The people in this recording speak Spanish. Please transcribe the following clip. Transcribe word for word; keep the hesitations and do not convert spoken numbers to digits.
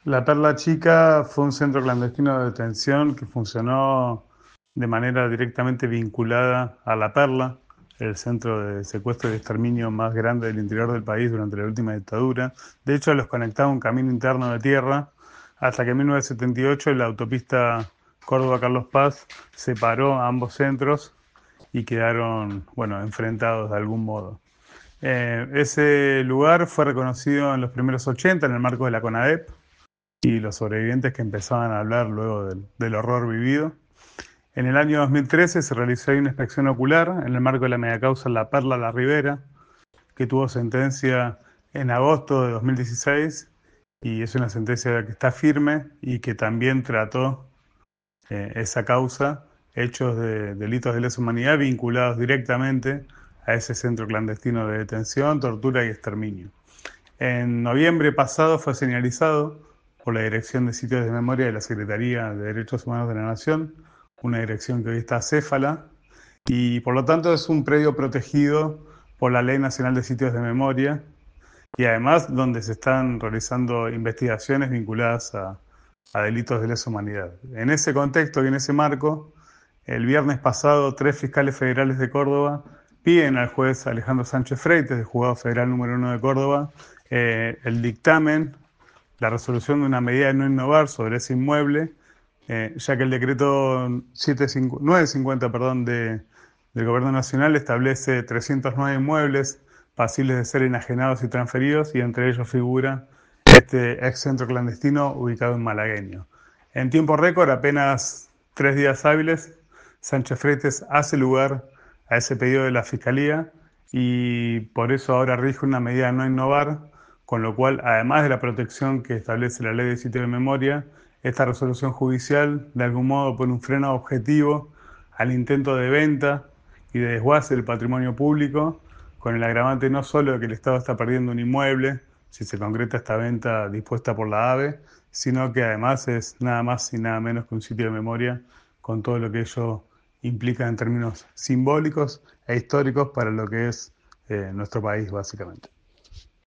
La Perla Chica fue un centro clandestino de detención que funcionó de manera directamente vinculada a La Perla, el centro de secuestro y exterminio más grande del interior del país durante la última dictadura. De hecho, los conectaba un camino interno de tierra hasta que en mil novecientos setenta y ocho la autopista Córdoba-Carlos Paz separó a ambos centros y quedaron, bueno, enfrentados de algún modo. Eh, ese lugar fue reconocido en los primeros ochenta en el marco de la CONADEP y los sobrevivientes que empezaban a hablar luego del, del horror vivido. En el año dos mil trece se realizó ahí una inspección ocular en el marco de la megacausa La Perla La Ribera, que tuvo sentencia en agosto de dos mil dieciséis y es una sentencia que está firme y que también trató eh, esa causa, hechos de delitos de lesa humanidad vinculados directamente a ese centro clandestino de detención, tortura y exterminio. En noviembre pasado fue señalizado por la Dirección de Sitios de Memoria de la Secretaría de Derechos Humanos de la Nación, una dirección que hoy está acéfala, y por lo tanto es un predio protegido por la Ley Nacional de Sitios de Memoria y además donde se están realizando investigaciones vinculadas a, a delitos de lesa humanidad. En ese contexto y en ese marco, el viernes pasado tres fiscales federales de Córdoba piden al juez Alejandro Sánchez Freites, del Juzgado Federal número uno de Córdoba, eh, el dictamen, la resolución de una medida de no innovar sobre ese inmueble, eh, ya que el decreto novecientos cincuenta perdón, de, del Gobierno Nacional establece trescientos nueve inmuebles pasibles de ser enajenados y transferidos, y entre ellos figura este ex centro clandestino ubicado en Malagueño. En tiempo récord, apenas tres días hábiles, Sánchez Freites hace lugar a ese pedido de la Fiscalía y por eso ahora rige una medida de no innovar, con lo cual, además de la protección que establece la Ley de Sitio de Memoria, esta resolución judicial de algún modo pone un freno objetivo al intento de venta y de desguace del patrimonio público, con el agravante no solo de que el Estado está perdiendo un inmueble, si se concreta esta venta dispuesta por la AVE, sino que además es nada más y nada menos que un sitio de memoria con todo lo que ello implica en términos simbólicos e históricos para lo que es eh, nuestro país, básicamente.